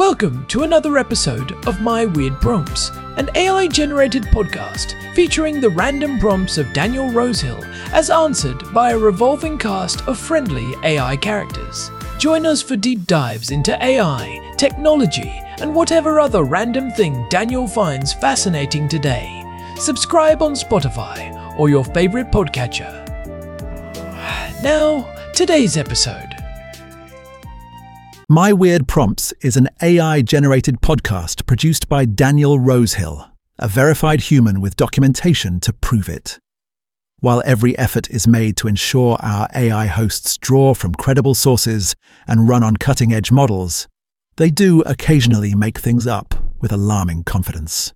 Welcome to another episode of My Weird Prompts, an AI-generated podcast featuring the random prompts of Daniel Rosehill as answered by a revolving cast of friendly AI characters. Join us for deep dives into AI, technology, and whatever other random thing Daniel finds fascinating today. Subscribe on Spotify or your favorite podcatcher. Now, today's episode. My Weird Prompts is an AI-generated podcast produced by Daniel Rosehill, a verified human with documentation to prove it. While every effort is made to ensure our AI hosts draw from credible sources and run on cutting-edge models, they do occasionally make things up with alarming confidence.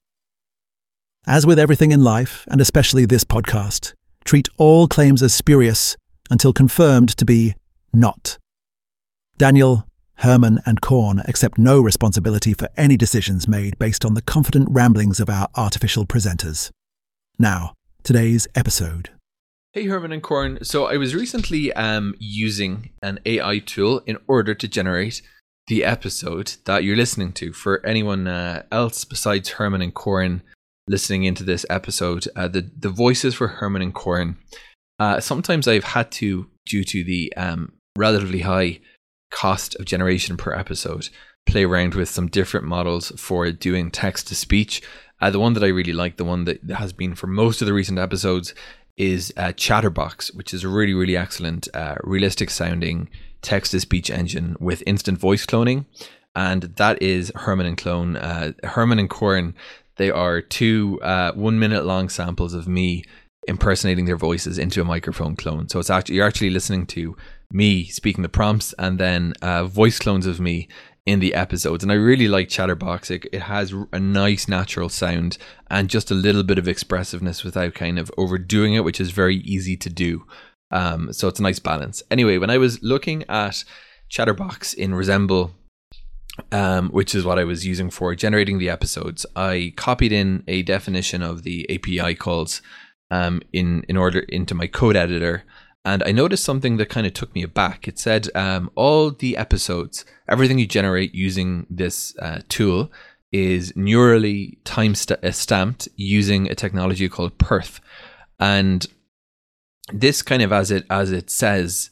As with everything in life, and especially this podcast, treat all claims as spurious until confirmed to be not. Daniel, Herman and Korn accept no responsibility for any decisions made based on the confident ramblings of our artificial presenters. Now, today's episode. Hey Herman and Korn. So I was recently using an AI tool in order to generate the episode that you're listening to. For anyone else besides Herman and Korn listening into this episode, the voices for Herman and Korn, sometimes I've had to, due to the relatively high cost of generation per episode, play around with some different models for doing text to speech. The one that I really like, the one that has been for most of the recent episodes, is Chatterbox, which is a really, really excellent, realistic sounding text to speech engine with instant voice cloning. And that is Herman and Korn. They are two 1 minute long samples of me impersonating their voices into a microphone clone. So you're actually listening to me speaking the prompts and then voice clones of me in the episodes. And I really like Chatterbox. It has a nice natural sound and just a little bit of expressiveness without kind of overdoing it, which is very easy to do. So it's a nice balance. Anyway, when I was looking at Chatterbox in Resemble, which is what I was using for generating the episodes, I copied in a definition of the API calls into my code editor. And I noticed something that kind of took me aback. It said all the episodes, everything you generate using this tool is neurally stamped using a technology called Perth. And this kind of, as it says,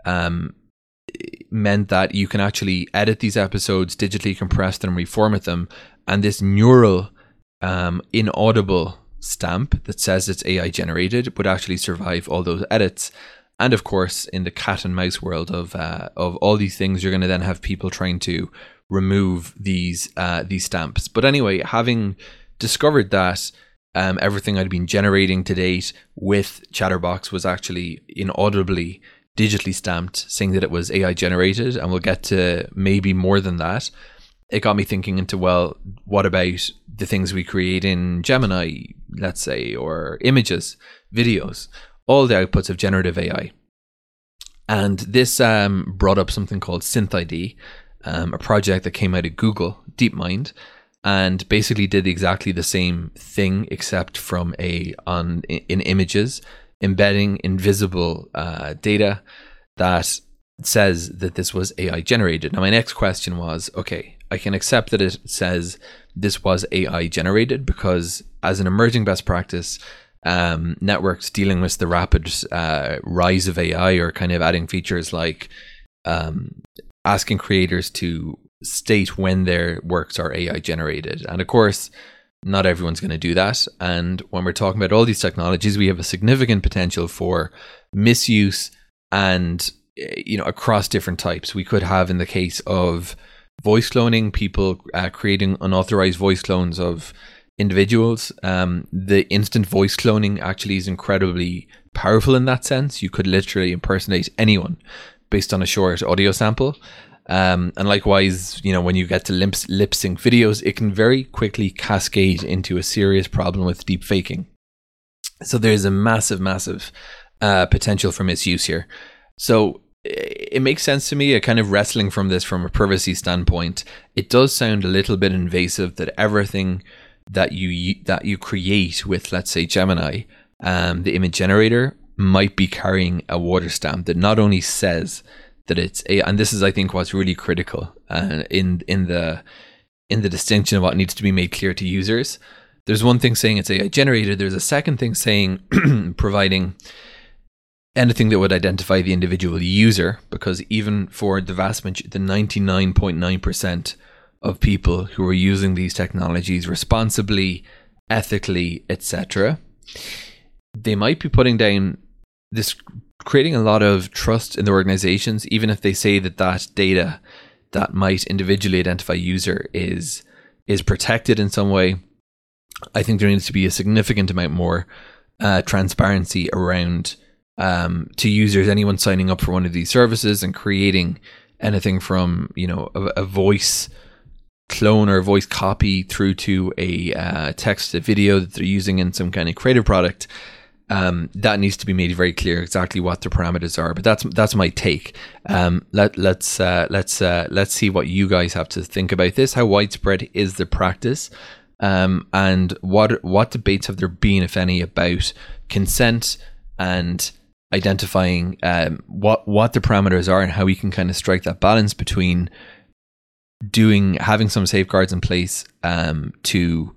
meant that you can actually edit these episodes, digitally compress them, reformat them. And this neural inaudible stamp that says it's AI generated would actually survive all those edits. And of course, in the cat and mouse world of all these things, you're going to then have people trying to remove these stamps. But anyway, having discovered that everything I'd been generating to date with Chatterbox was actually inaudibly digitally stamped, saying that it was AI generated, and we'll get to maybe more than that, it got me thinking into, well, what about the things we create in Gemini, let's say, or images, videos, all the outputs of generative AI. And this brought up something called SynthID, a project that came out of Google, DeepMind, and basically did exactly the same thing, except from in images, embedding invisible data that says that this was AI generated. Now, my next question was, okay, I can accept that it says this was AI generated because, as an emerging best practice, networks dealing with the rapid rise of AI are kind of adding features like asking creators to state when their works are AI generated. And of course, not everyone's going to do that. And when we're talking about all these technologies, we have a significant potential for misuse and, across different types. We could have, in the case of voice cloning, people creating unauthorized voice clones of individuals. The instant voice cloning actually is incredibly powerful in that sense. You could literally impersonate anyone based on a short audio sample. And likewise, when you get to lip sync videos, it can very quickly cascade into a serious problem with deep faking. So there's a massive potential for misuse here. So it makes sense to me, kind of wrestling from this from a privacy standpoint. It does sound a little bit invasive that everything that you create with, let's say, Gemini, the image generator, might be carrying a water stamp that not only says that it's AI. And this is, I think, what's really critical in the distinction of what needs to be made clear to users. There's one thing saying it's AI generated. There's a second thing saying providing anything that would identify the individual user, because even for the vast majority, the 99.9% of people who are using these technologies responsibly, ethically, etc., they might be putting down this, creating a lot of trust in the organizations, even if they say that that data that might individually identify user is protected in some way. I think there needs to be a significant amount more transparency around to users, anyone signing up for one of these services and creating anything from, you know, a voice clone or a voice copy through to a text to video that they're using in some kind of creative product. That needs to be made very clear exactly what the parameters are. But that's my take. Let's see what you guys have to think about this. How widespread is the practice? And what debates have there been, if any, about consent and identifying what the parameters are and how we can kind of strike that balance between having some safeguards in place to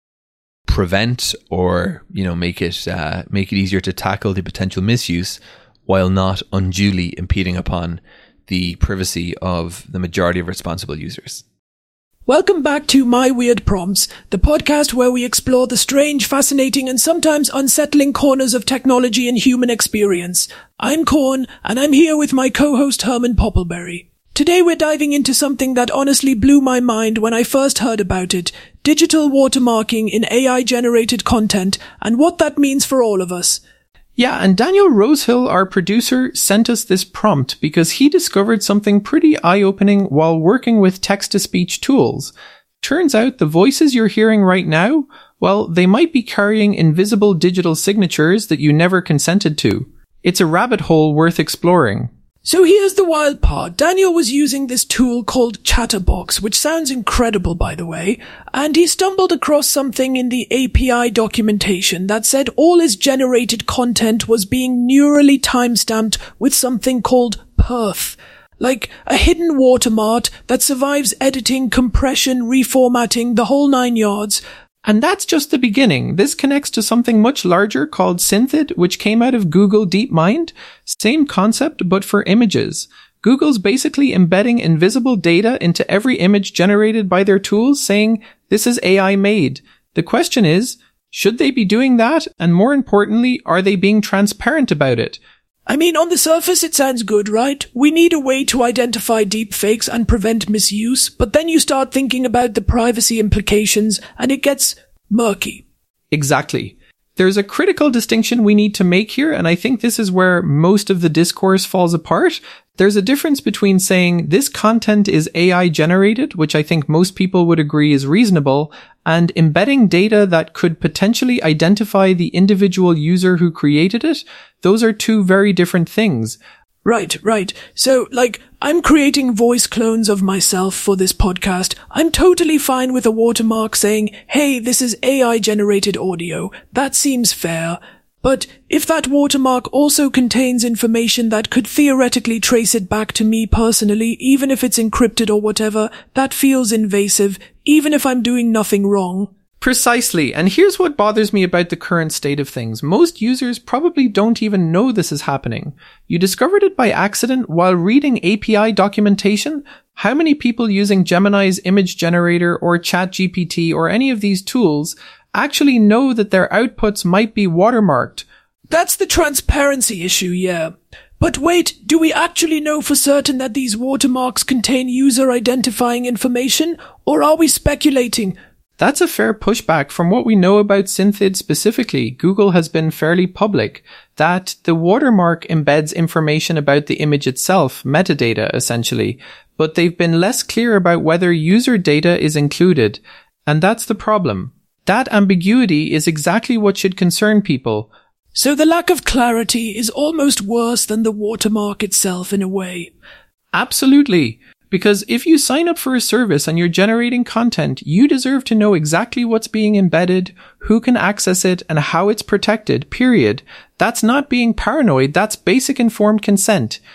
prevent or, you know, make it easier to tackle the potential misuse while not unduly impeding upon the privacy of the majority of responsible users. Welcome back to My Weird Prompts, the podcast where we explore the strange, fascinating, and sometimes unsettling corners of technology and human experience. I'm Corn, and I'm here with my co-host Herman Poppleberry. Today we're diving into something that honestly blew my mind when I first heard about it: digital watermarking in AI-generated content, and what that means for all of us. Yeah, and Daniel Rosehill, our producer, sent us this prompt because he discovered something pretty eye-opening while working with text-to-speech tools. Turns out the voices you're hearing right now, well, they might be carrying invisible digital signatures that you never consented to. It's a rabbit hole worth exploring. So here's the wild part. Daniel was using this tool called Chatterbox, which sounds incredible, by the way, and he stumbled across something in the API documentation that said all his generated content was being neurally timestamped with something called perf, like a hidden watermark that survives editing, compression, reformatting, the whole 9 yards. And that's just the beginning. This connects to something much larger called Synthid, which came out of Google DeepMind. Same concept, but for images. Google's basically embedding invisible data into every image generated by their tools, saying, this is AI made. The question is, should they be doing that? And more importantly, are they being transparent about it? I mean, on the surface it sounds good, right? We need a way to identify deepfakes and prevent misuse, but then you start thinking about the privacy implications and it gets murky. Exactly. There's a critical distinction we need to make here, and I think this is where most of the discourse falls apart. There's a difference between saying this content is AI generated, which I think most people would agree is reasonable, and embedding data that could potentially identify the individual user who created it. Those are two very different things. Right. So, I'm creating voice clones of myself for this podcast. I'm totally fine with a watermark saying, hey, this is AI-generated audio. That seems fair. But if that watermark also contains information that could theoretically trace it back to me personally, even if it's encrypted or whatever, that feels invasive, even if I'm doing nothing wrong. Precisely, and here's what bothers me about the current state of things. Most users probably don't even know this is happening. You discovered it by accident while reading API documentation. How many people using Gemini's image generator or ChatGPT or any of these tools actually know that their outputs might be watermarked? That's the transparency issue, yeah. But wait, do we actually know for certain that these watermarks contain user identifying information, or are we speculating? That's a fair pushback. From what we know about Synthid specifically, Google has been fairly public that the watermark embeds information about the image itself, metadata essentially, but they've been less clear about whether user data is included. And that's the problem. That ambiguity is exactly what should concern people. So the lack of clarity is almost worse than the watermark itself in a way. Absolutely. Because if you sign up for a service and you're generating content, you deserve to know exactly what's being embedded, who can access it, and how it's protected, period. That's not being paranoid, that's basic informed consent.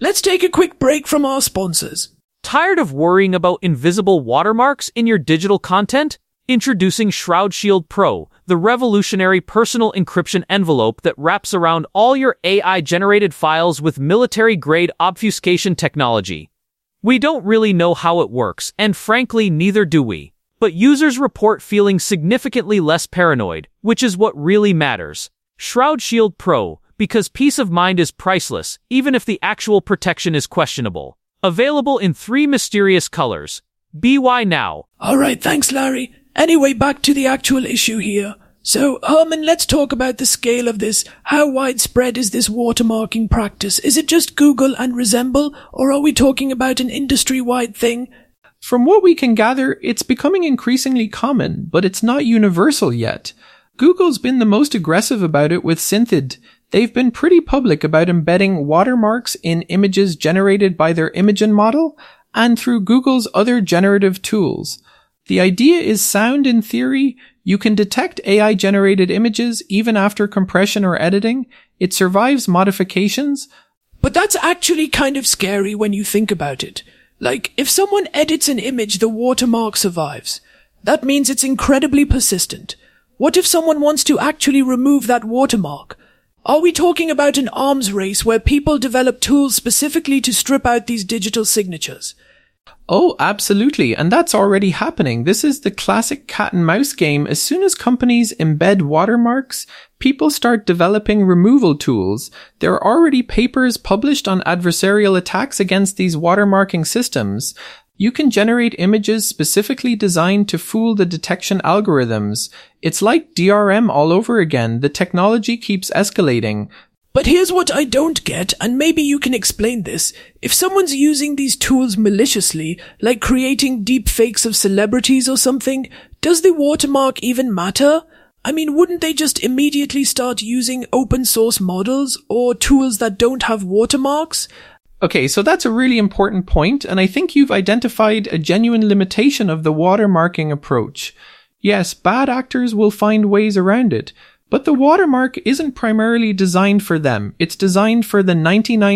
let's take a quick break from our sponsors. Tired of worrying about invisible watermarks in your digital content? Introducing Shroud Shield Pro, the revolutionary personal encryption envelope that wraps around all your AI-generated files with military-grade obfuscation technology. We don't really know how it works, and frankly, neither do we. But users report feeling significantly less paranoid, which is what really matters. Shroud Shield Pro, because peace of mind is priceless, even if the actual protection is questionable. Available in 3 mysterious colors. BY now. Alright, thanks Larry. Anyway, back to the actual issue here. So, Herman, let's talk about the scale of this. How widespread is this watermarking practice? Is it just Google and Resemble, or are we talking about an industry-wide thing? From what we can gather, it's becoming increasingly common, but it's not universal yet. Google's been the most aggressive about it with Synthid. They've been pretty public about embedding watermarks in images generated by their Imagen model and through Google's other generative tools. The idea is sound in theory. You can detect AI-generated images even after compression or editing. It survives modifications. But that's actually kind of scary when you think about it. Like, if someone edits an image, the watermark survives. That means it's incredibly persistent. What if someone wants to actually remove that watermark? Are we talking about an arms race where people develop tools specifically to strip out these digital signatures? Oh, absolutely. And that's already happening. This is the classic cat and mouse game. As soon as companies embed watermarks, people start developing removal tools. There are already papers published on adversarial attacks against these watermarking systems. You can generate images specifically designed to fool the detection algorithms. It's like DRM all over again. The technology keeps escalating. But here's what I don't get, and maybe you can explain this. If someone's using these tools maliciously, like creating deep fakes of celebrities or something, does the watermark even matter? I mean, wouldn't they just immediately start using open source models or tools that don't have watermarks? Okay, so that's a really important point, and I think you've identified a genuine limitation of the watermarking approach. Yes, bad actors will find ways around it. But the watermark isn't primarily designed for them. It's designed for the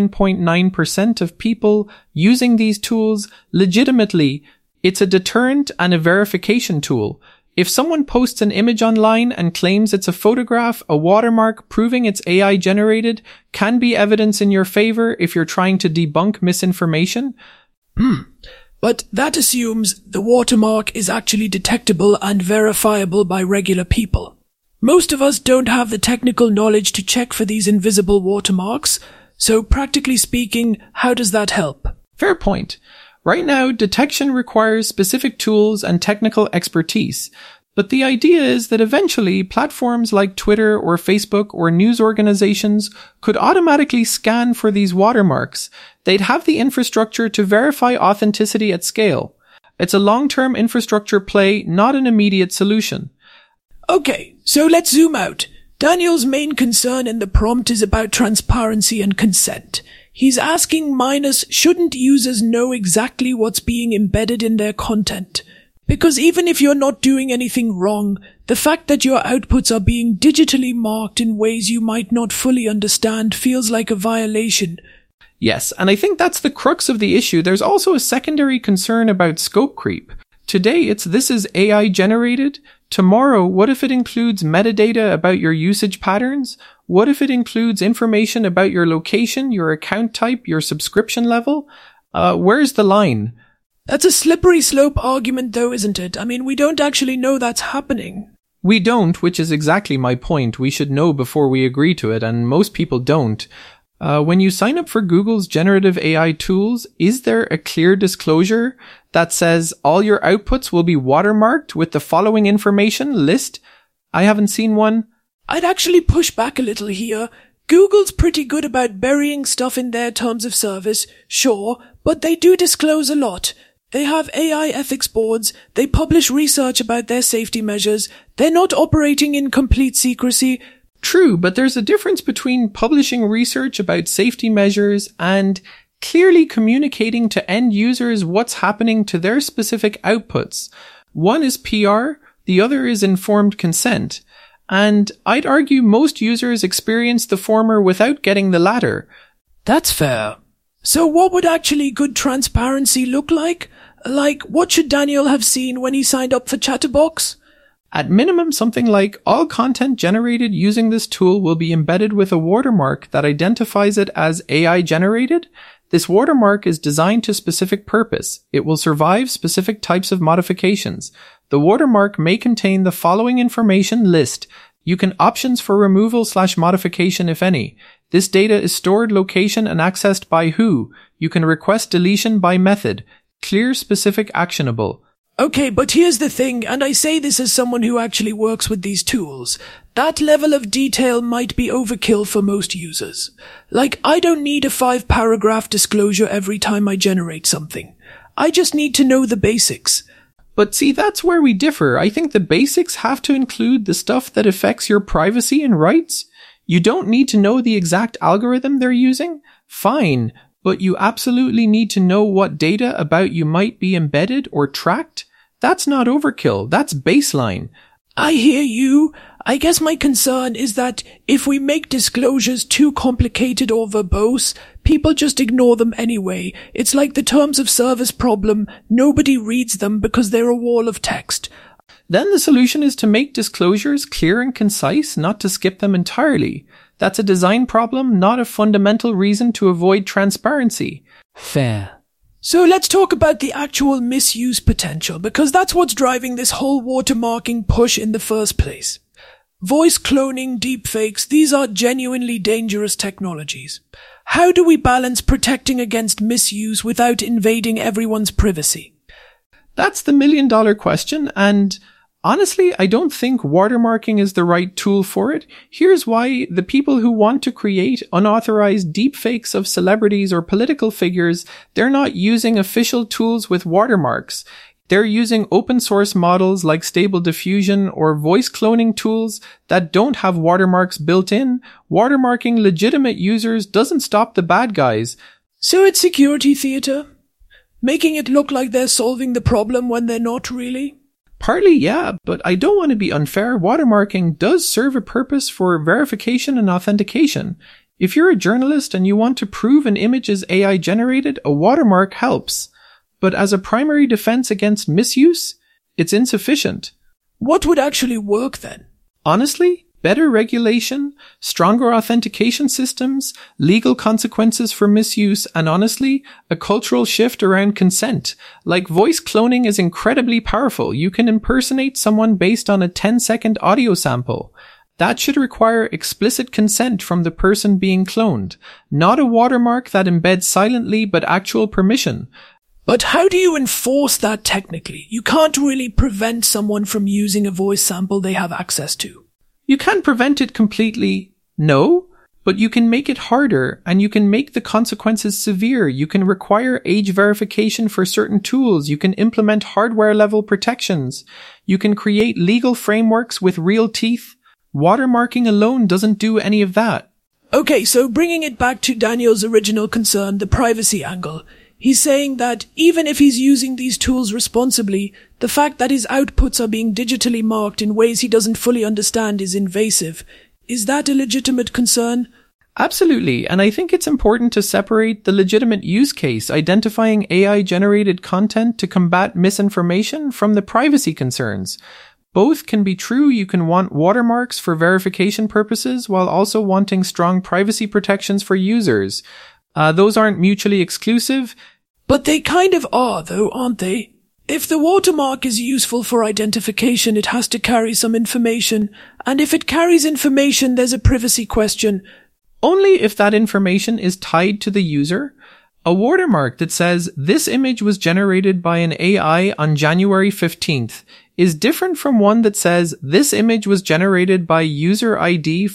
99.9% of people using these tools legitimately. It's a deterrent and a verification tool. If someone posts an image online and claims it's a photograph, a watermark proving it's AI generated can be evidence in your favor if you're trying to debunk misinformation. But that assumes the watermark is actually detectable and verifiable by regular people. Most of us don't have the technical knowledge to check for these invisible watermarks, so practically speaking, how does that help? Fair point. Right now, detection requires specific tools and technical expertise, but the idea is that eventually platforms like Twitter or Facebook or news organizations could automatically scan for these watermarks. They'd have the infrastructure to verify authenticity at scale. It's a long-term infrastructure play, not an immediate solution. Okay, so let's zoom out. Daniel's main concern in the prompt is about transparency and consent. He's asking minus, shouldn't users know exactly what's being embedded in their content? Because even if you're not doing anything wrong, the fact that your outputs are being digitally marked in ways you might not fully understand feels like a violation. Yes, and I think that's the crux of the issue. There's also a secondary concern about scope creep. Today, this is AI generated. Tomorrow, what if it includes metadata about your usage patterns? What if it includes information about your location, your account type, your subscription level? Where's the line? That's a slippery slope argument though, isn't it? I mean, we don't actually know that's happening. We don't, which is exactly my point. We should know before we agree to it, and most people don't. When you sign up for Google's generative AI tools, is there a clear disclosure that says all your outputs will be watermarked with the following information list? I haven't seen one. I'd actually push back a little here. Google's pretty good about burying stuff in their terms of service, sure, but they do disclose a lot. They have AI ethics boards, they publish research about their safety measures, they're not operating in complete secrecy. True, but there's a difference between publishing research about safety measures and clearly communicating to end users what's happening to their specific outputs. One is PR, the other is informed consent. And I'd argue most users experience the former without getting the latter. That's fair. So what would actually good transparency look like? Like, what should Daniel have seen when he signed up for Chatterbox? At minimum, something like all content generated using this tool will be embedded with a watermark that identifies it as AI generated. This watermark is designed to specific purpose. It will survive specific types of modifications. The watermark may contain the following information list. You can options for removal/modification if any. This data is stored, location, and accessed by who. You can request deletion by method. Clear, specific, actionable. Okay, but here's the thing, and I say this as someone who actually works with these tools. That level of detail might be overkill for most users. Like, I don't need a 5-paragraph disclosure every time I generate something. I just need to know the basics. But see, that's where we differ. I think the basics have to include the stuff that affects your privacy and rights. You don't need to know the exact algorithm they're using. Fine. But you absolutely need to know what data about you might be embedded or tracked. That's not overkill. That's baseline. I hear you. I guess my concern is that if we make disclosures too complicated or verbose, people just ignore them anyway. It's like the terms of service problem. Nobody reads them because they're a wall of text. Then the solution is to make disclosures clear and concise, not to skip them entirely. That's a design problem, not a fundamental reason to avoid transparency. Fair. So let's talk about the actual misuse potential, because that's what's driving this whole watermarking push in the first place. Voice cloning, deepfakes, these are genuinely dangerous technologies. How do we balance protecting against misuse without invading everyone's privacy? That's the million-dollar question, and honestly, I don't think watermarking is the right tool for it. Here's why: the people who want to create unauthorized deepfakes of celebrities or political figures, they're not using official tools with watermarks. They're using open source models like Stable Diffusion or voice cloning tools that don't have watermarks built in. Watermarking legitimate users doesn't stop the bad guys. So it's security theater? Making it look like they're solving the problem when they're not really? Partly, yeah, but I don't want to be unfair. Watermarking does serve a purpose for verification and authentication. If you're a journalist and you want to prove an image is AI generated, a watermark helps. But as a primary defense against misuse, it's insufficient. What would actually work then? Honestly, better regulation, stronger authentication systems, legal consequences for misuse, and honestly, a cultural shift around consent. Like, voice cloning is incredibly powerful. You can impersonate someone based on a 10-second audio sample. That should require explicit consent from the person being cloned, not a watermark that embeds silently but actual permission. But how do you enforce that technically? You can't really prevent someone from using a voice sample they have access to. You can't prevent it completely, no, but you can make it harder, and you can make the consequences severe. You can require age verification for certain tools. You can implement hardware-level protections. You can create legal frameworks with real teeth. Watermarking alone doesn't do any of that. Okay, so bringing it back to Daniel's original concern, the privacy angle. He's saying that even if he's using these tools responsibly, the fact that his outputs are being digitally marked in ways he doesn't fully understand is invasive. Is that a legitimate concern? Absolutely, and I think it's important to separate the legitimate use case, identifying AI-generated content to combat misinformation, from the privacy concerns. Both can be true. You can want watermarks for verification purposes while also wanting strong privacy protections for users. Those aren't mutually exclusive. But they kind of are, though, aren't they? If the watermark is useful for identification, it has to carry some information. And if it carries information, there's a privacy question. Only if that information is tied to the user. A watermark that says, "This image was generated by an AI on January 15th, is different from one that says, "This image was generated by user ID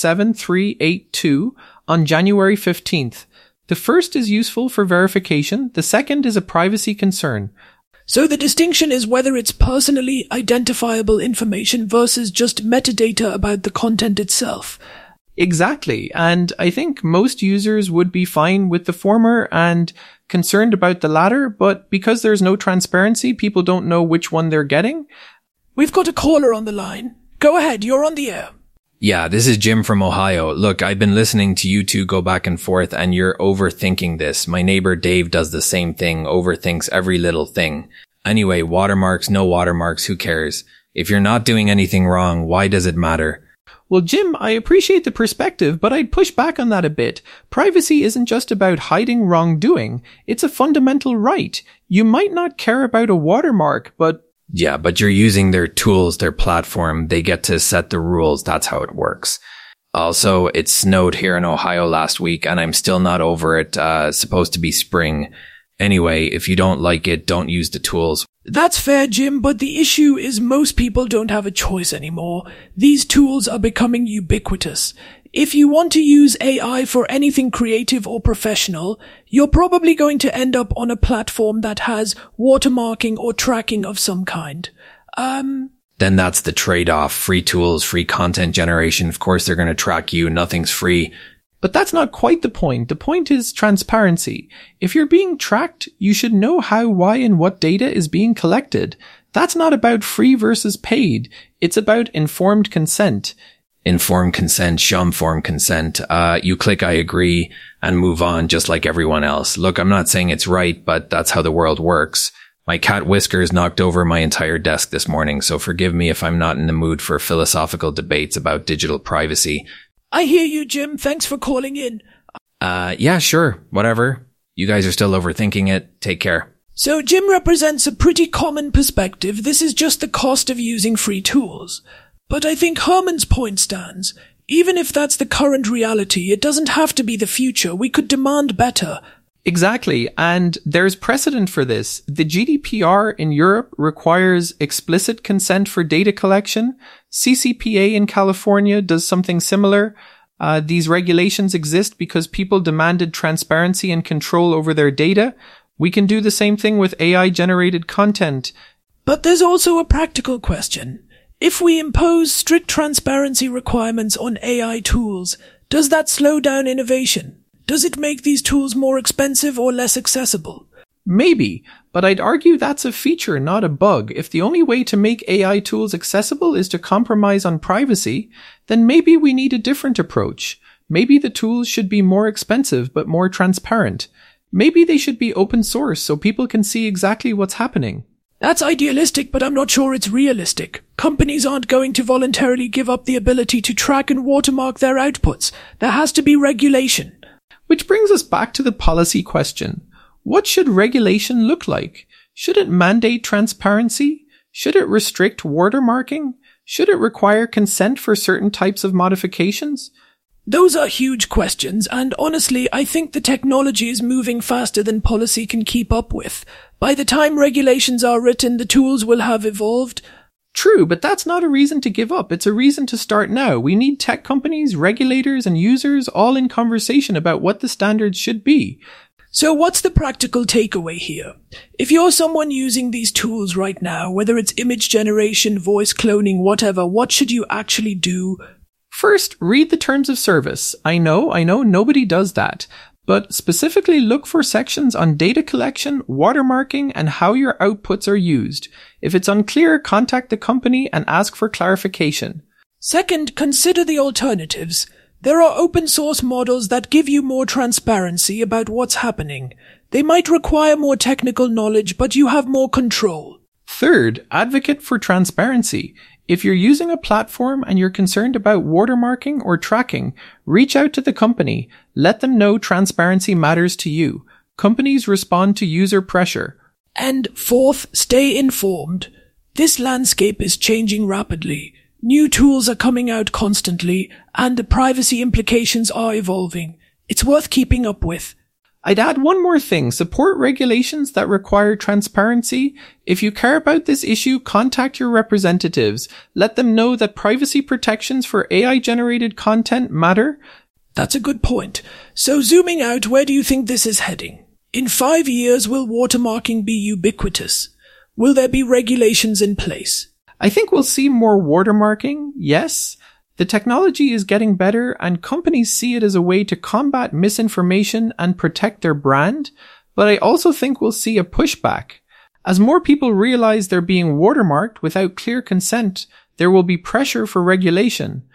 47382 on January 15th. The first is useful for verification. The second is a privacy concern. So the distinction is whether it's personally identifiable information versus just metadata about the content itself. Exactly. And I think most users would be fine with the former and concerned about the latter, but because there's no transparency, people don't know which one they're getting. We've got a caller on the line. Go ahead, you're on the air. Yeah, this is Jim from Ohio. Look, I've been listening to you two go back and forth and you're overthinking this. My neighbor Dave does the same thing, overthinks every little thing. Anyway, watermarks, no watermarks, who cares? If you're not doing anything wrong, why does it matter? Well, Jim, I appreciate the perspective, but I'd push back on that a bit. Privacy isn't just about hiding wrongdoing. It's a fundamental right. You might not care about a watermark, but... Yeah, but you're using their tools, their platform. They get to set the rules. That's how it works. Also, it snowed here in Ohio last week, and I'm still not over it. Supposed to be spring. Anyway, if you don't like it, don't use the tools. That's fair, Jim, but the issue is most people don't have a choice anymore. These tools are becoming ubiquitous. If you want to use AI for anything creative or professional, you're probably going to end up on a platform that has watermarking or tracking of some kind. Then that's the trade-off. Free tools, free content generation. Of course, they're going to track you. Nothing's free. But that's not quite the point. The point is transparency. If you're being tracked, you should know how, why, and what data is being collected. That's not about free versus paid. It's about informed consent. Informed consent, shum-formed consent. You click I agree and move on just like everyone else. Look, I'm not saying it's right, but that's how the world works. My cat Whiskers knocked over my entire desk this morning, so forgive me if I'm not in the mood for philosophical debates about digital privacy. I hear you, Jim. Thanks for calling in. Yeah, sure. Whatever. You guys are still overthinking it. Take care. So Jim represents a pretty common perspective. This is just the cost of using free tools. But I think Herman's point stands. Even if that's the current reality, it doesn't have to be the future. We could demand better. Exactly, and there's precedent for this. The GDPR in Europe requires explicit consent for data collection. CCPA in California does something similar. These regulations exist because people demanded transparency and control over their data. We can do the same thing with AI-generated content. But there's also a practical question. If we impose strict transparency requirements on AI tools, does that slow down innovation? Does it make these tools more expensive or less accessible? Maybe, but I'd argue that's a feature, not a bug. If the only way to make AI tools accessible is to compromise on privacy, then maybe we need a different approach. Maybe the tools should be more expensive but more transparent. Maybe they should be open source so people can see exactly what's happening. That's idealistic, but I'm not sure it's realistic. Companies aren't going to voluntarily give up the ability to track and watermark their outputs. There has to be regulation. Which brings us back to the policy question. What should regulation look like? Should it mandate transparency? Should it restrict watermarking? Should it require consent for certain types of modifications? Those are huge questions, and honestly, I think the technology is moving faster than policy can keep up with. By the time regulations are written, the tools will have evolved. True, but that's not a reason to give up. It's a reason to start now. We need tech companies, regulators, and users all in conversation about what the standards should be. So what's the practical takeaway here? If you're someone using these tools right now, whether it's image generation, voice cloning, whatever, what should you actually do? First, read the terms of service. I know, nobody does that. But specifically look for sections on data collection, watermarking, and how your outputs are used. If it's unclear, contact the company and ask for clarification. Second, consider the alternatives. There are open source models that give you more transparency about what's happening. They might require more technical knowledge, but you have more control. Third, advocate for transparency. If you're using a platform and you're concerned about watermarking or tracking, reach out to the company. Let them know transparency matters to you. Companies respond to user pressure. And fourth, stay informed. This landscape is changing rapidly. New tools are coming out constantly, and the privacy implications are evolving. It's worth keeping up with. I'd add one more thing. Support regulations that require transparency. If you care about this issue, contact your representatives. Let them know that privacy protections for AI-generated content matter. That's a good point. So zooming out, where do you think this is heading? In 5 years, will watermarking be ubiquitous? Will there be regulations in place? I think we'll see more watermarking, yes. The technology is getting better and companies see it as a way to combat misinformation and protect their brand, but I also think we'll see a pushback. As more people realize they're being watermarked without clear consent, there will be pressure for regulation.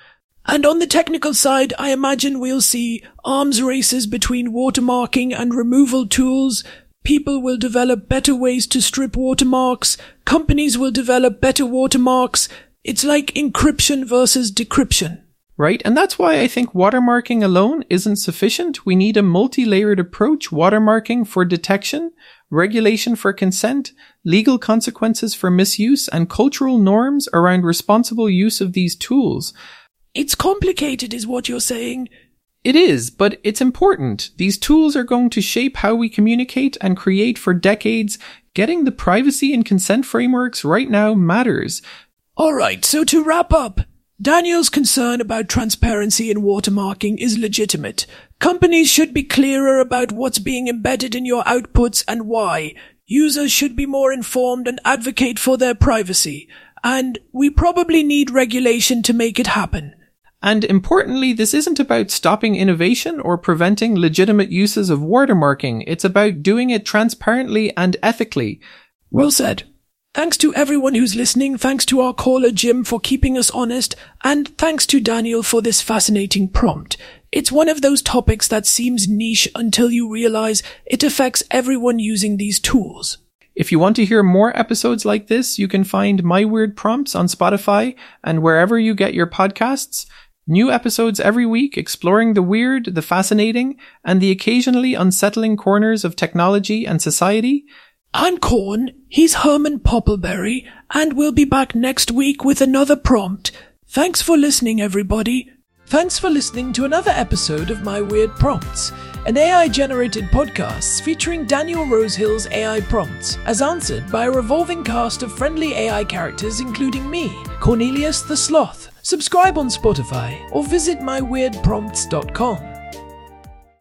And on the technical side, I imagine we'll see arms races between watermarking and removal tools. People will develop better ways to strip watermarks. Companies will develop better watermarks. It's like encryption versus decryption. Right, and that's why I think watermarking alone isn't sufficient. We need a multi-layered approach, watermarking for detection, regulation for consent, legal consequences for misuse, and cultural norms around responsible use of these tools. It's complicated, is what you're saying. It is, but it's important. These tools are going to shape how we communicate and create for decades. Getting the privacy and consent frameworks right now matters. Alright, so to wrap up, Daniel's concern about transparency in watermarking is legitimate. Companies should be clearer about what's being embedded in your outputs and why. Users should be more informed and advocate for their privacy. And we probably need regulation to make it happen. And importantly, this isn't about stopping innovation or preventing legitimate uses of watermarking. It's about doing it transparently and ethically. Well said. Thanks to everyone who's listening, thanks to our caller Jim for keeping us honest, and thanks to Daniel for this fascinating prompt. It's one of those topics that seems niche until you realize it affects everyone using these tools. If you want to hear more episodes like this, you can find My Weird Prompts on Spotify and wherever you get your podcasts. New episodes every week exploring the weird, the fascinating, and the occasionally unsettling corners of technology and society. I'm Corn, he's Herman Poppleberry, and we'll be back next week with another prompt. Thanks for listening, everybody. Thanks for listening to another episode of My Weird Prompts, an AI-generated podcast featuring Daniel Rosehill's AI prompts, as answered by a revolving cast of friendly AI characters including me, Cornelius the Sloth. Subscribe on Spotify or visit myweirdprompts.com.